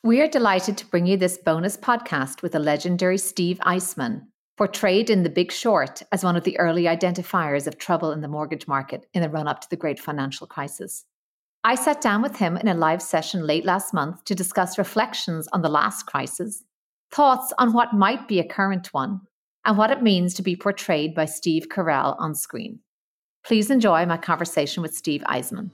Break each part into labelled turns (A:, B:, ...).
A: We are delighted to bring you this bonus podcast with the legendary Steve Eisman, portrayed in The Big Short as one of the early identifiers of trouble in the mortgage market in the run-up to the great financial crisis. I sat down with him in a live session late last month to discuss reflections on the last crisis, thoughts on what might be a current one, and what it means to be portrayed by Steve Carell on screen. Please enjoy my conversation with Steve Eisman.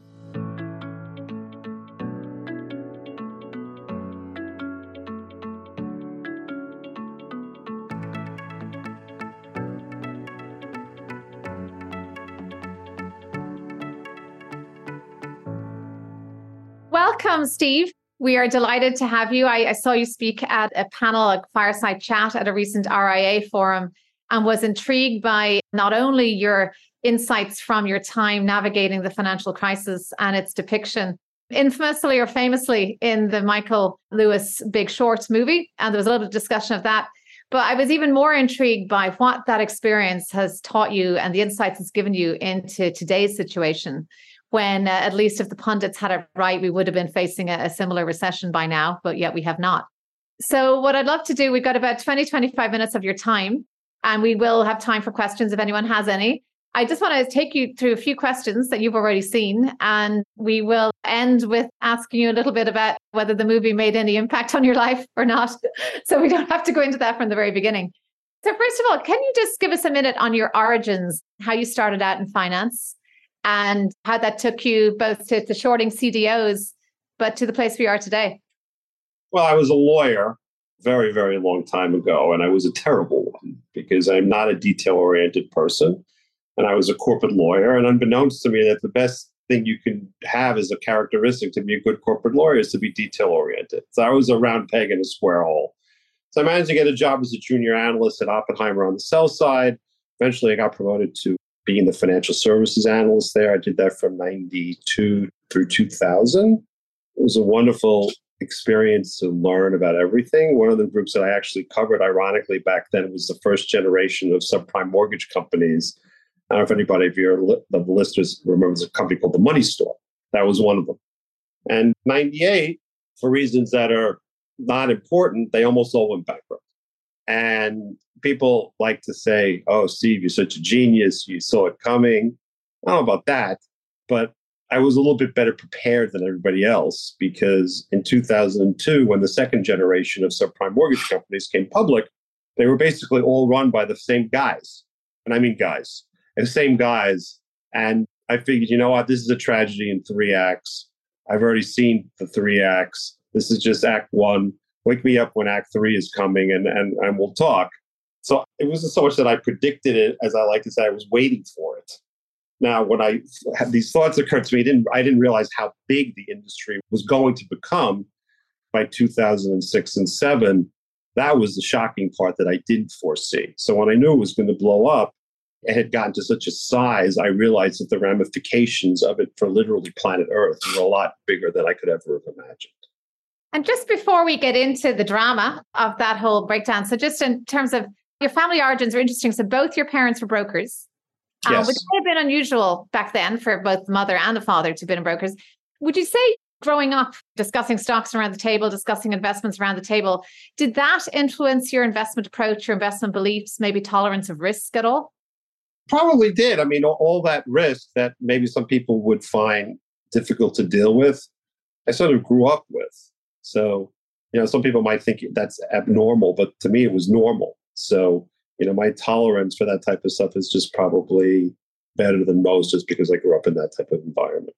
A: Welcome, Steve. We are delighted to have you. I saw you speak at a panel, a fireside chat at a recent RIA forum, and was intrigued by not only your insights from your time navigating the financial crisis and its depiction, infamously or famously, in the Michael Lewis Big Short movie. And there was a little bit of discussion of that. But I was even more intrigued by what that experience has taught you and the insights it's given you into today's situation, when at least if the pundits had it right, we would have been facing a similar recession by now, but yet we have not. So what I'd love to do, we've got about 25 minutes of your time, and we will have time for questions if anyone has any. I just want to take you through a few questions that you've already seen, and we will end with asking you a little bit about whether the movie made any impact on your life or not. So we don't have to go into that from the very beginning. So first of all, can you just give us a minute on your origins, how you started out in finance, and how that took you both to shorting CDOs, but to the place we are today?
B: Well, I was a lawyer very, very long time ago, and I was a terrible one because I'm not a detail-oriented person, and I was a corporate lawyer, and unbeknownst to me that the best thing you can have as a characteristic to be a good corporate lawyer is to be detail-oriented. So I was a round peg in a square hole. So I managed to get a job as a junior analyst at Oppenheimer on the sell side. Eventually, I got promoted to being the financial services analyst there. I did that from 92 through 2000. It was a wonderful experience to learn about everything. One of the groups that I actually covered, ironically, back then was the first generation of subprime mortgage companies. I don't know if anybody of the listeners remembers a company called the Money Store. That was one of them. And 98, for reasons that are not important, they almost all went bankrupt. And people like to say, oh, Steve, you're such a genius. You saw it coming. I don't know about that, but I was a little bit better prepared than everybody else because in 2002, when the second generation of subprime mortgage companies came public, they were basically all run by the same guys. And I mean guys, and the same guys. And I figured, you know what, this is a tragedy in 3 acts. I've already seen the 3 acts. This is just act 1. Wake me up when act 3 is coming and we'll talk. So it wasn't so much that I predicted it, as I like to say, I was waiting for it. Now, when I had these thoughts occur to me, I didn't realize how big the industry was going to become by 2006 and 2007. That was the shocking part that I didn't foresee. So when I knew it was going to blow up, it had gotten to such a size, I realized that the ramifications of it for literally planet Earth were a lot bigger than I could ever have imagined.
A: And just before we get into the drama of that whole breakdown, so just in terms of your family origins are interesting. So both your parents were brokers,
B: yes.
A: Which may have been unusual back then for both the mother and the father to have been brokers. Would you say growing up, discussing stocks around the table, discussing investments around the table, did that influence your investment approach, your investment beliefs, maybe tolerance of risk at all?
B: Probably did. I mean, all that risk that maybe some people would find difficult to deal with, I sort of grew up with. So, some people might think that's abnormal, but to me, it was normal. So, my tolerance for that type of stuff is just probably better than most just because I grew up in that type of environment.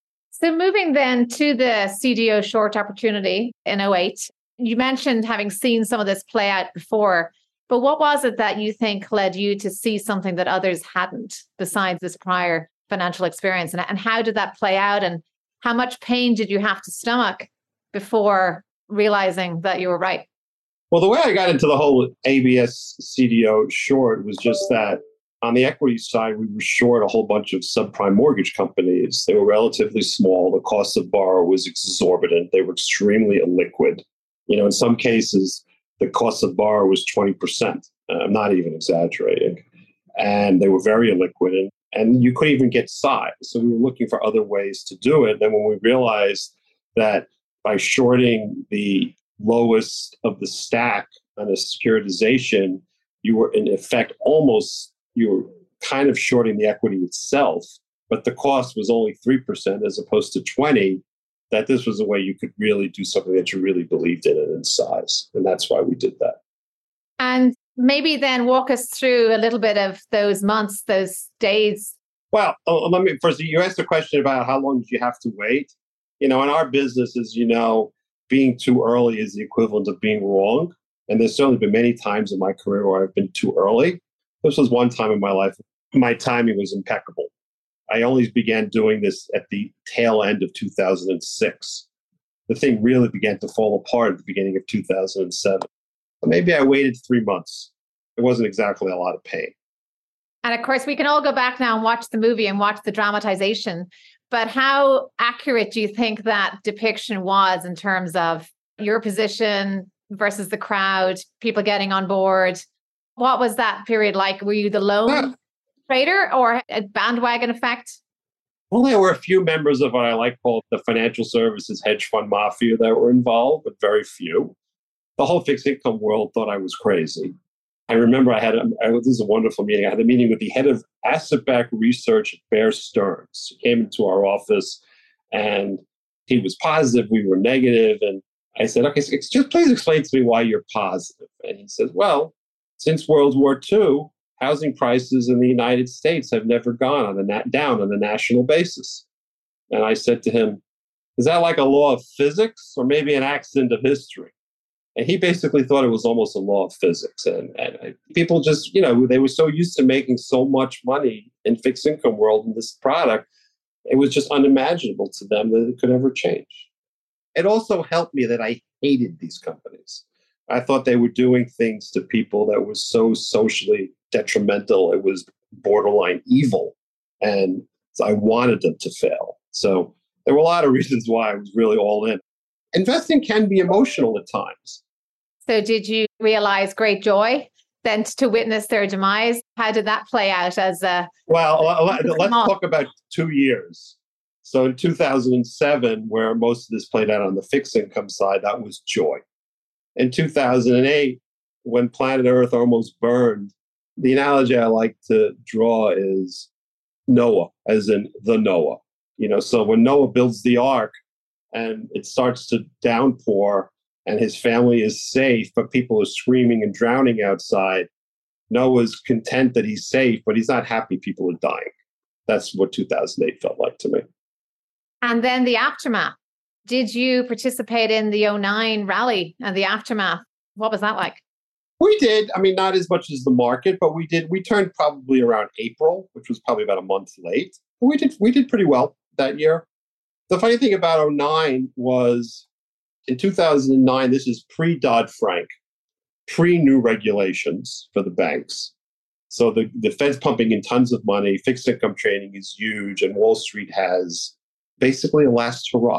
A: So moving then to the CDO short opportunity in 2008, you mentioned having seen some of this play out before, but what was it that you think led you to see something that others hadn't besides this prior financial experience? And how did that play out? And how much pain did you have to stomach before realizing that you were right?
B: Well, the way I got into the whole ABS CDO short was just that on the equity side, we were short a whole bunch of subprime mortgage companies. They were relatively small. The cost of borrow was exorbitant. They were extremely illiquid. In some cases, the cost of borrow was 20%. I'm not even exaggerating. And they were very illiquid. And you couldn't even get size. So we were looking for other ways to do it. And then when we realized that by shorting the lowest of the stack on a securitization, you were in effect you were kind of shorting the equity itself, but the cost was only 3% as opposed to 20%, that this was a way you could really do something that you really believed in and in size. And that's why we did that.
A: And maybe then walk us through a little bit of those months, those days.
B: Well, let me first, you asked a question about how long did you have to wait? In our business, as you know, being too early is the equivalent of being wrong. And there's certainly been many times in my career where I've been too early. This was one time in my life. My timing was impeccable. I only began doing this at the tail end of 2006. The thing really began to fall apart at the beginning of 2007. Maybe I waited 3 months. It wasn't exactly a lot of pain.
A: And of course, we can all go back now and watch the movie and watch the dramatization. But how accurate do you think that depiction was in terms of your position versus the crowd, people getting on board? What was that period like? Were you the lone trader or a bandwagon effect?
B: Well, there were a few members of what I like called the financial services hedge fund mafia that were involved, but very few. The whole fixed income world thought I was crazy. I remember this is a wonderful meeting. I had a meeting with the head of asset-backed research at Bear Stearns. He came into our office and he was positive we were negative. And I said, okay, so just please explain to me why you're positive. And he said, well, since World War II, housing prices in the United States have never gone down on a national basis. And I said to him, is that like a law of physics or maybe an accident of history? And he basically thought it was almost a law of physics. And people just, they were so used to making so much money in fixed income world in this product, it was just unimaginable to them that it could ever change. It also helped me that I hated these companies. I thought they were doing things to people that was so socially detrimental. It was borderline evil. And I wanted them to fail. So there were a lot of reasons why I was really all in. Investing can be emotional at times.
A: So did you realize great joy then to witness their demise? How did that play out as a...
B: Well, let's talk about 2 years. So in 2007, where most of this played out on the fixed income side, that was joy. In 2008, when planet Earth almost burned, the analogy I like to draw is Noah, as in the Noah. So when Noah builds the ark and it starts to downpour and his family is safe, but people are screaming and drowning outside, Noah's content that he's safe, but he's not happy people are dying. That's what 2008 felt like to me.
A: And then the aftermath. Did you participate in the 2009 rally and the aftermath? What was that like?
B: We did. I mean, not as much as the market, but we did. We turned probably around April, which was probably about a month late. We did pretty well that year. The funny thing about 2009 was in 2009, this is pre-Dodd-Frank, pre-new regulations for the banks. So the Fed's pumping in tons of money, fixed income trading is huge, and Wall Street has basically a last hurrah.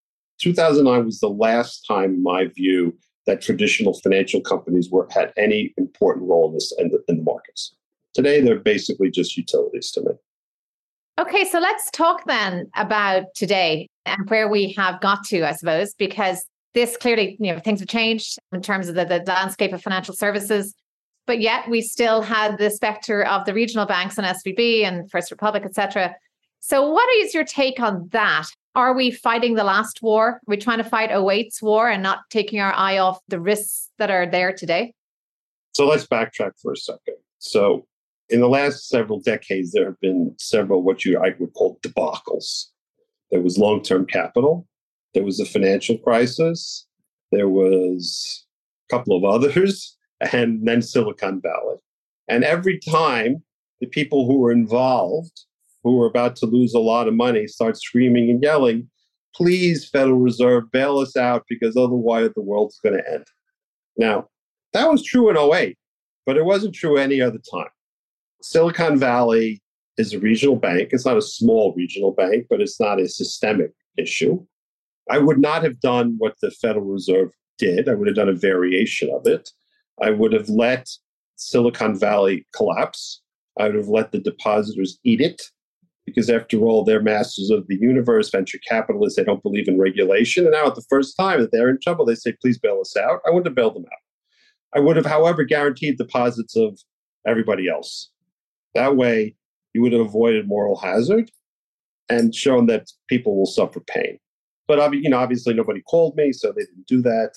B: 2009 was the last time, in my view, that traditional financial companies had any important role in the markets. Today, they're basically just utilities to me.
A: Okay, so let's talk then about today and where we have got to, I suppose, because this clearly, things have changed in terms of the landscape of financial services, but yet we still had the specter of the regional banks and SVB and First Republic, et cetera. So what is your take on that? Are we fighting the last war? Are we trying to fight 2008's war and not taking our eye off the risks that are there today?
B: So let's backtrack for a second. So in the last several decades, there have been several I would call debacles. There was long-term capital. There was the financial crisis. There was a couple of others, and then Silicon Valley. And every time the people who were involved, who were about to lose a lot of money, start screaming and yelling, please, Federal Reserve, bail us out because otherwise the world's going to end. Now, that was true in 2008, but it wasn't true any other time. Silicon Valley is a regional bank. It's not a small regional bank, but it's not a systemic issue. I would not have done what the Federal Reserve did. I would have done a variation of it. I would have let Silicon Valley collapse. I would have let the depositors eat it. because after all, they're masters of the universe, venture capitalists. They don't believe in regulation. And now at the first time that they're in trouble, they say, please bail us out. I wouldn't have bailed them out. I would have, however, guaranteed deposits of everybody else. That way, you would have avoided moral hazard and shown that people will suffer pain. But obviously, nobody called me, so they didn't do that,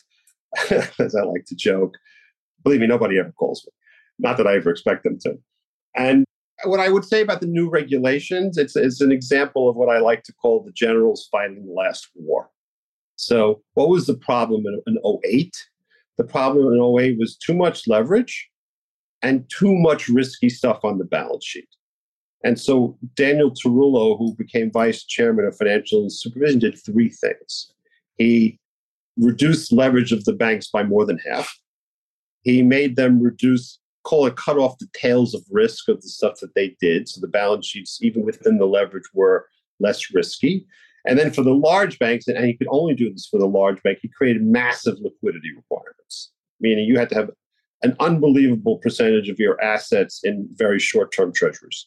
B: as I like to joke. Believe me, nobody ever calls me. Not that I ever expect them to. And what I would say about the new regulations, it's an example of what I like to call the generals fighting the last war. So what was the problem in 08? The problem in 08 was too much leverage and too much risky stuff on the balance sheet. And so Daniel Tarullo, who became vice chairman of financial supervision, did three things. He reduced leverage of the banks by more than half. He made them cut off the tails of risk of the stuff that they did. So the balance sheets, even within the leverage, were less risky. And then for the large banks, and he could only do this for the large bank, he created massive liquidity requirements, meaning you had to have an unbelievable percentage of your assets in very short-term treasuries.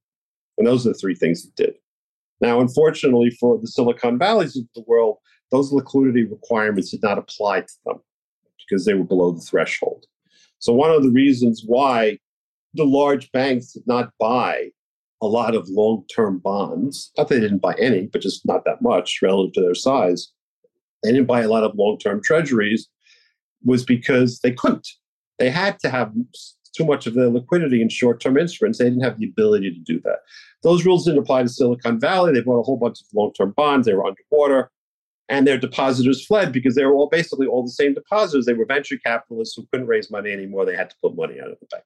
B: And those are the three things he did. Now, unfortunately, for the Silicon Valleys of the world, those liquidity requirements did not apply to them because they were below the threshold. So one of the reasons why the large banks did not buy a lot of long-term bonds, not that they didn't buy any, but just not that much relative to their size, they didn't buy a lot of long-term treasuries, was because they couldn't. They had to have too much of their liquidity in short-term instruments. They didn't have the ability to do that. Those rules didn't apply to Silicon Valley. They bought a whole bunch of long-term bonds. They were underwater. And their depositors fled because they were basically all the same depositors. They were venture capitalists who couldn't raise money anymore. They had to put money out of the bank.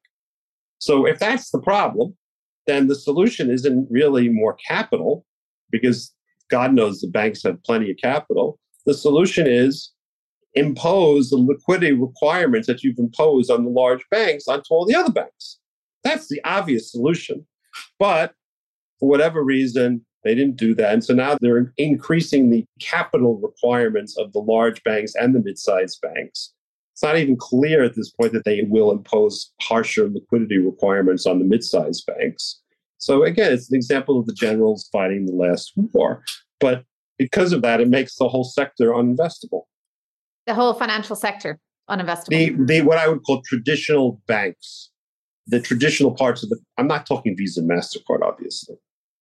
B: So if that's the problem, then the solution isn't really more capital, because God knows the banks have plenty of capital. The solution is impose the liquidity requirements that you've imposed on the large banks onto all the other banks. That's the obvious solution. But for whatever reason, they didn't do that. And so now they're increasing the capital requirements of the large banks and the mid-sized banks. It's not even clear at this point that they will impose harsher liquidity requirements on the mid-sized banks. So again, it's an example of the generals fighting the last war. But because of that, it makes the whole sector uninvestable.
A: The whole financial sector uninvestable.
B: The what I would call traditional banks, the traditional parts of I'm not talking Visa and MasterCard, obviously.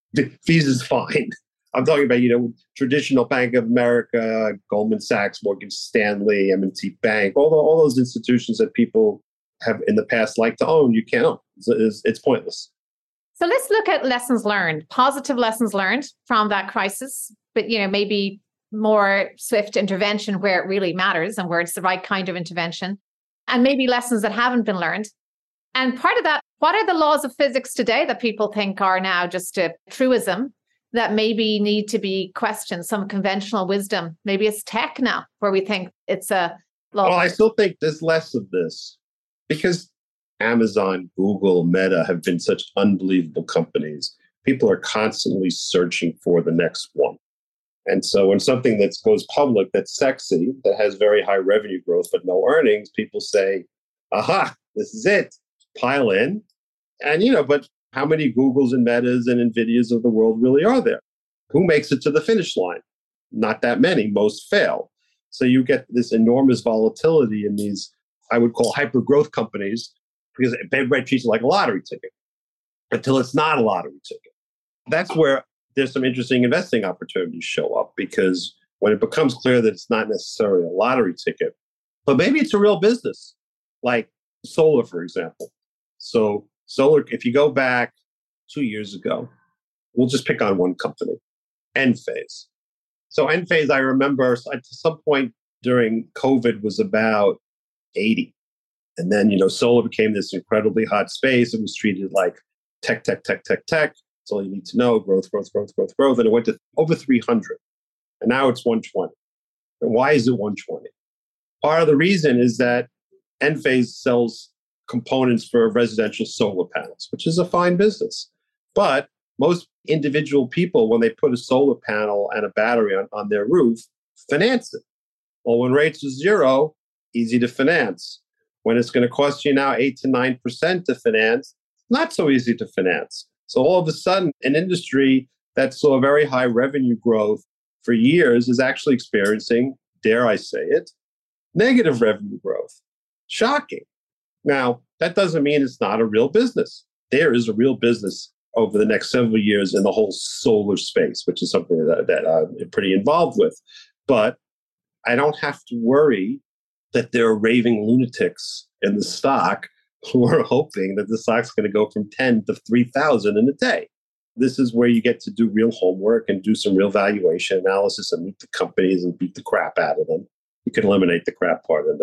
B: Visa's fine. I'm talking about, traditional Bank of America, Goldman Sachs, Morgan Stanley, M&T Bank, all those institutions that people have in the past liked to own, you can't own. It's pointless.
A: So let's look at lessons learned, positive lessons learned from that crisis, but, maybe more swift intervention where it really matters and where it's the right kind of intervention, and maybe lessons that haven't been learned. And part of that, what are the laws of physics today that people think are now just a truism that maybe need to be questioned, some conventional wisdom? Maybe it's tech now where we think it's a law.
B: Well, I still think there's less of this because Amazon, Google, Meta have been such unbelievable companies. People are constantly searching for the next one. And so when something that goes public that's sexy, that has very high revenue growth but no earnings, people say, aha, this is it. Pile in. And, but how many Googles and Metas and NVIDIAs of the world really are there? Who makes it to the finish line? Not that many. Most fail. So you get this enormous volatility in these, I would call hyper growth companies, because everybody treats it like a lottery ticket until it's not a lottery ticket. That's where there's some interesting investing opportunities show up, because when it becomes clear that it's not necessarily a lottery ticket, but maybe it's a real business, like solar, for example. So solar, if you go back 2 years ago, we'll just pick on one company, Enphase. So Enphase, I remember at some point during COVID was about 80. And then, solar became this incredibly hot space. It was treated like tech. That's all you need to know. Growth. And it went to over 300. And now it's 120. And why is it 120? Part of the reason is that Enphase sells components for residential solar panels, which is a fine business. But most individual people, when they put a solar panel and a battery on their roof, finance it. Well, when rates are zero, easy to finance. When it's going to cost you now 8 to 9% to finance, not so easy to finance. So all of a sudden, an industry that saw very high revenue growth for years is actually experiencing, dare I say it, negative revenue growth. Shocking. Now, that doesn't mean it's not a real business. There is a real business over the next several years in the whole solar space, which is something that I'm pretty involved with. But I don't have to worry that there are raving lunatics in the stock who are hoping that the stock's going to go from 10 to 3,000 in a day. This is where you get to do real homework and do some real valuation analysis and meet the companies and beat the crap out of them. You can eliminate the crap part in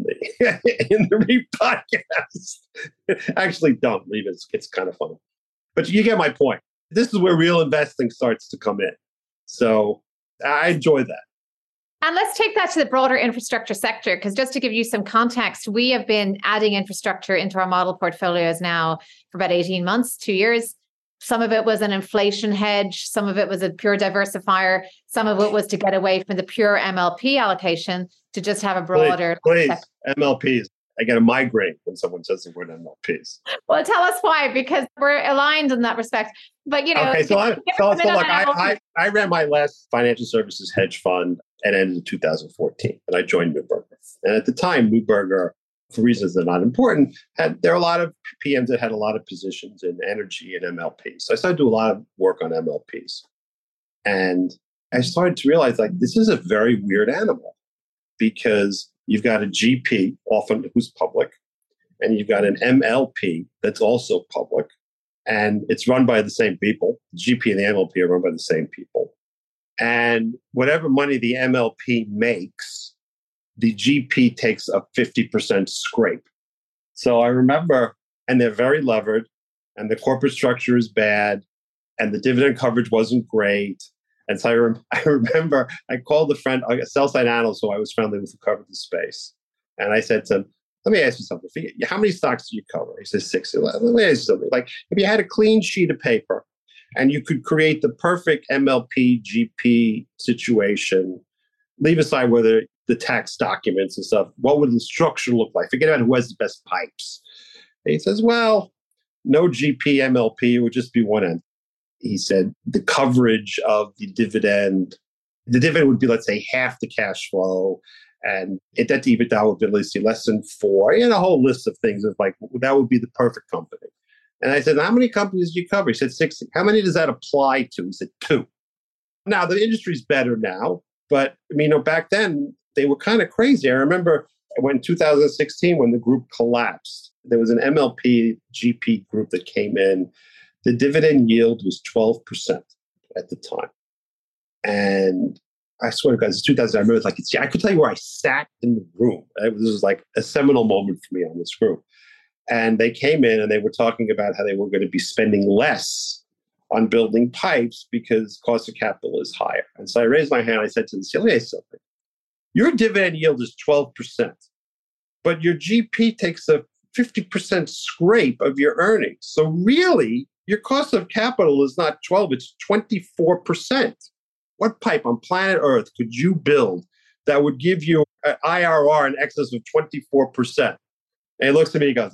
B: the REIT podcast. Actually, don't leave it. It's kind of fun. But you get my point. This is where real investing starts to come in. So I enjoy that.
A: And let's take that to the broader infrastructure sector, because just to give you some context, we have been adding infrastructure into our model portfolios now for about 18 months, 2 years. Some of it was an inflation hedge. Some of it was a pure diversifier. Some of it was to get away from the pure MLP allocation to just have a broader.
B: Please, MLPs. I get a migraine when someone says the word MLPs.
A: Well, tell us why, because we're aligned in that respect. But,
B: okay, so I ran my last financial services hedge fund at the end of 2014, and I joined Neuberger. And at the time, Neuberger, for reasons that are not important, there are a lot of PMs that had a lot of positions in energy and MLPs. So I started to do a lot of work on MLPs. And I started to realize, this is a very weird animal, because you've got a GP, often who's public, and you've got an MLP that's also public, and it's run by the same people. The GP and the MLP are run by the same people. And whatever money the MLP makes, the GP takes a 50% scrape. So I remember, and they're very levered, and the corporate structure is bad, and the dividend coverage wasn't great. And so I remember I called a sell-side analyst who I was friendly with who covered the space. And I said to him, let me ask you something. How many stocks do you cover? He says 60. Let me ask you something. If you had a clean sheet of paper and you could create the perfect MLP GP situation, leave aside whether the tax documents and stuff, what would the structure look like? Forget about who has the best pipes. And he says, well, no GP MLP, it would just be one end. He said the coverage of the dividend would be, let's say, half the cash flow, and debt to EBITDA would be, let's see, less than 4, and a whole list of things of that would be the perfect company. And I said, how many companies do you cover? He said 60. How many does that apply to? He said 2. Now, the industry's better now, but back then they were kind of crazy. I remember when 2016, when the group collapsed, there was an MLP GP group that came in. The dividend yield was 12% at the time. And I swear to God, it's 2000. I remember I could tell you where I sat in the room. This was like a seminal moment for me on this group. And they came in and they were talking about how they were going to be spending less on building pipes because cost of capital is higher. And so I raised my hand. I said to the CEO, hey, something. Your dividend yield is 12%, but your GP takes a 50% scrape of your earnings. So really, your cost of capital is not 12, it's 24%. What pipe on planet Earth could you build that would give you an IRR in excess of 24%? And he looks at me and goes,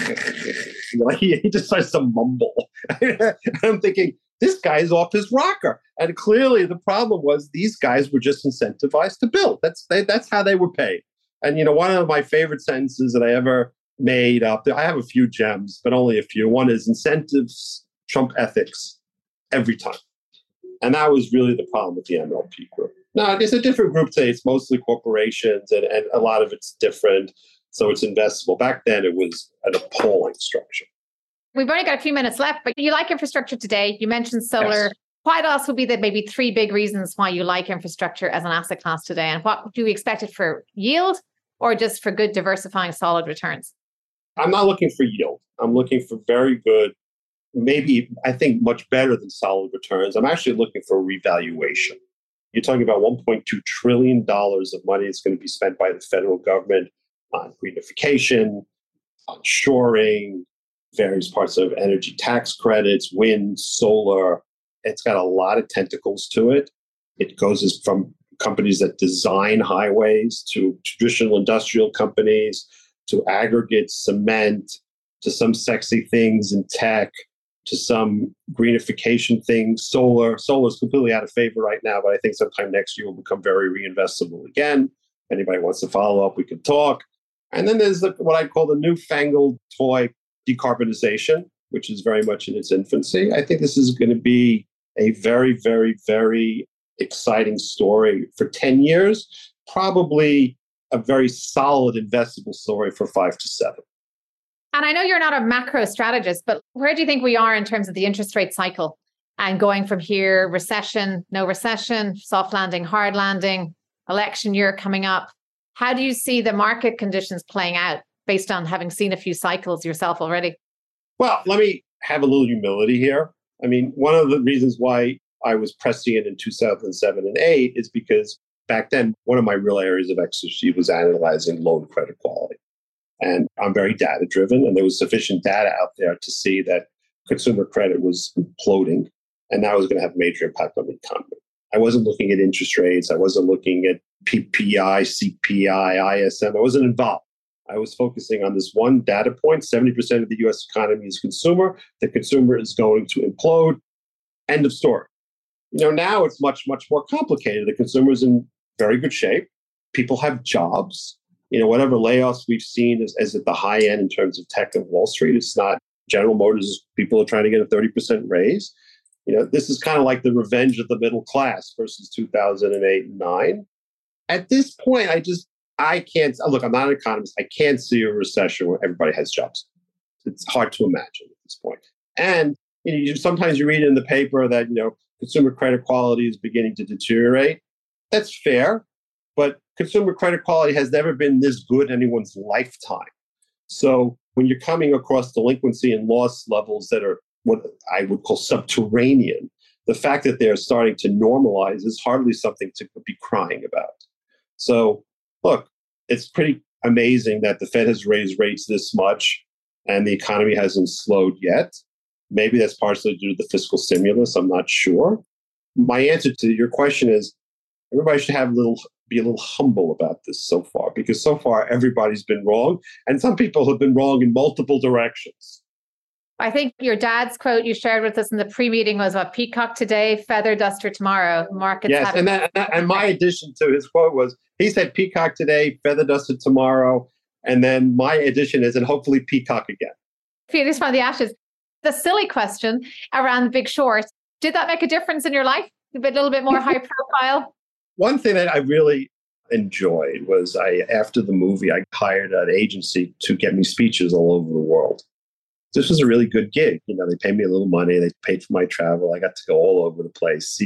B: he just starts to mumble. And I'm thinking, this guy is off his rocker. And clearly the problem was these guys were just incentivized to build. That's how they were paid. And, one of my favorite sentences that I ever made up, I have a few gems, but only a few. One is incentives trump ethics every time. And that was really the problem with the MLP group. Now, it's a different group today. It's mostly corporations, and a lot of it's different. So it's investable. Back then, it was an appalling structure.
A: We've only got a few minutes left, but you like infrastructure today. You mentioned solar. Yes. What else would be the maybe 3 big reasons why you like infrastructure as an asset class today? And what do we expect it for yield or just for good diversifying solid returns?
B: I'm not looking for yield. I'm looking for very good, maybe I think much better than solid returns. I'm actually looking for revaluation. You're talking about $1.2 trillion of money that's going to be spent by the federal government on greenification, on shoring, various parts of energy tax credits, wind, solar. It's got a lot of tentacles to it. It goes from companies that design highways to traditional industrial companies to aggregate cement to some sexy things in tech to some greenification things. Solar is completely out of favor right now, but I think sometime next year will become very reinvestable again. If anybody wants to follow up, we can talk. And then there's what I call the newfangled toy decarbonization, which is very much in its infancy. I think this is going to be a very, very, very exciting story for 10 years, probably a very solid investable story for 5 to 7.
A: And I know you're not a macro strategist, but where do you think we are in terms of the interest rate cycle and going from here? Recession, no recession, soft landing, hard landing, election year coming up. How do you see the market conditions playing out based on having seen a few cycles yourself already?
B: Well, let me have a little humility here. I mean, one of the reasons why I was pressing it in 2007 and 8 is because back then, one of my real areas of expertise was analyzing loan credit quality. And I'm very data driven, and there was sufficient data out there to see that consumer credit was imploding, and that was going to have a major impact on the economy. I wasn't looking at interest rates. I wasn't looking at PPI, CPI, ISM. I wasn't involved. I was focusing on this one data point. 70% of the US economy is consumer. The consumer is going to implode. End of story. Now it's much, much more complicated. The consumer is in very good shape. People have jobs. Whatever layoffs we've seen is at the high end in terms of tech and Wall Street. It's not General Motors. People are trying to get a 30% raise. This is kind of like the revenge of the middle class versus 2008 and 9. At this point, I can't, look, I'm not an economist. I can't see a recession where everybody has jobs. It's hard to imagine at this point. And sometimes you read in the paper that, consumer credit quality is beginning to deteriorate. That's fair, but consumer credit quality has never been this good in anyone's lifetime. So when you're coming across delinquency and loss levels that are what I would call subterranean, the fact that they're starting to normalize is hardly something to be crying about. So look, it's pretty amazing that the Fed has raised rates this much and the economy hasn't slowed yet. Maybe that's partially due to the fiscal stimulus. I'm not sure. My answer to your question is everybody should be a little humble about this so far, because so far everybody's been wrong. And some people have been wrong in multiple directions.
A: I think your dad's quote you shared with us in the pre-meeting was about peacock today, feather duster tomorrow. Markets
B: yes, and my addition to his quote was, he said peacock today, feather duster tomorrow. And then my addition is, and hopefully peacock again.
A: Phoenix from the ashes. The silly question around The Big Short, did that make a difference in your life? A little bit more high profile?
B: One thing that I really enjoyed was after the movie, I hired an agency to get me speeches all over the world. This was a really good gig. They paid me a little money. They paid for my travel. I got to go all over the place,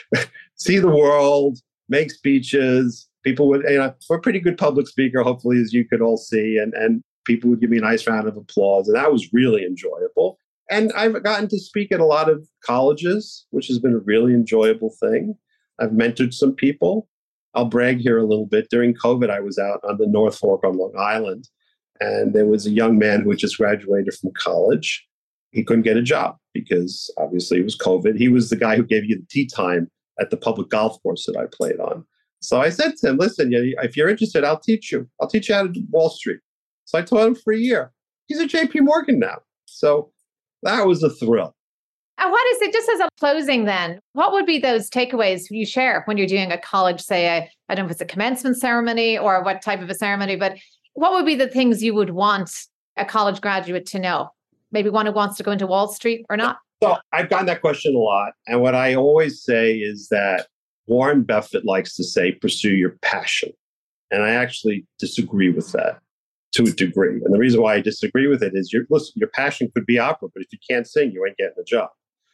B: see the world, make speeches. People would, I'm a pretty good public speaker, hopefully, as you could all see, and people would give me a nice round of applause. And that was really enjoyable. And I've gotten to speak at a lot of colleges, which has been a really enjoyable thing. I've mentored some people. I'll brag here a little bit. During COVID, I was out on the North Fork on Long Island, and there was a young man who had just graduated from college. He couldn't get a job because obviously it was COVID. He was the guy who gave you the tee time at the public golf course that I played on. So I said to him, listen, if you're interested, I'll teach you. I'll teach you how to do Wall Street. So I taught him for a year. He's at JP Morgan now. So that was a thrill.
A: And what is it, just as a closing then, what would be those takeaways you share when you're doing a college, say, I don't know if it's a commencement ceremony or what type of a ceremony, but what would be the things you would want a college graduate to know? Maybe one who wants to go into Wall Street or not?
B: So I've gotten that question a lot. And what I always say is that Warren Buffett likes to say, pursue your passion. And I actually disagree with that to a degree. And the reason why I disagree with it is, your passion could be opera, but if you can't sing, you ain't getting a job.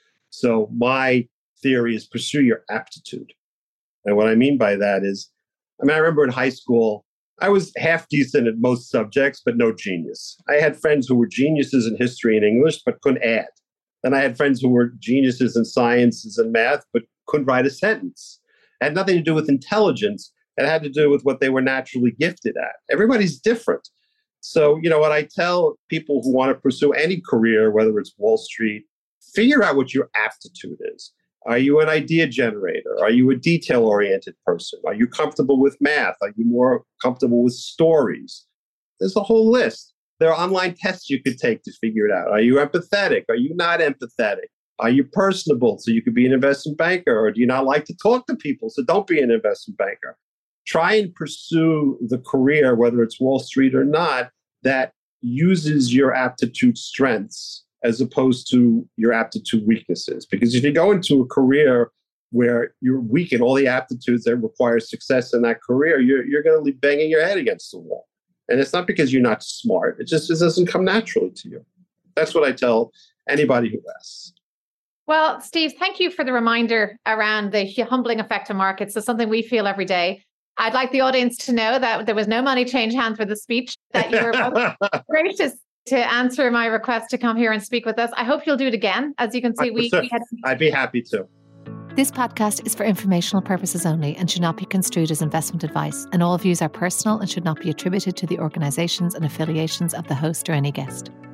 B: So my theory is pursue your aptitude. And what I mean by that is, I remember in high school, I was half decent at most subjects, but no genius. I had friends who were geniuses in history and English, but couldn't add. Then I had friends who were geniuses in sciences and math, but couldn't write a sentence. It had nothing to do with intelligence. It had to do with what they were naturally gifted at. Everybody's different. So, what I tell people who want to pursue any career, whether it's Wall Street, figure out what your aptitude is. Are you an idea generator? Are you a detail-oriented person? Are you comfortable with math? Are you more comfortable with stories? There's a whole list. There are online tests you could take to figure it out. Are you empathetic? Are you not empathetic? Are you personable so you could be an investment banker? Or do you not like to talk to people so don't be an investment banker? Try and pursue the career, whether it's Wall Street or not, that uses your aptitude strengths as opposed to your aptitude weaknesses. Because if you go into a career where you're weak in all the aptitudes that require success in that career, you're going to be banging your head against the wall. And it's not because you're not smart. It doesn't come naturally to you. That's what I tell anybody who asks.
A: Well, Steve, thank you for the reminder around the humbling effect of markets. It's something we feel every day. I'd like the audience to know that there was no money change hands for the speech, that you were both gracious to answer my request to come here and speak with us. I hope you'll do it again. As you can see, we had...
B: I'd be happy to.
A: This podcast is for informational purposes only and should not be construed as investment advice, and all views are personal and should not be attributed to the organisations and affiliations of the host or any guest.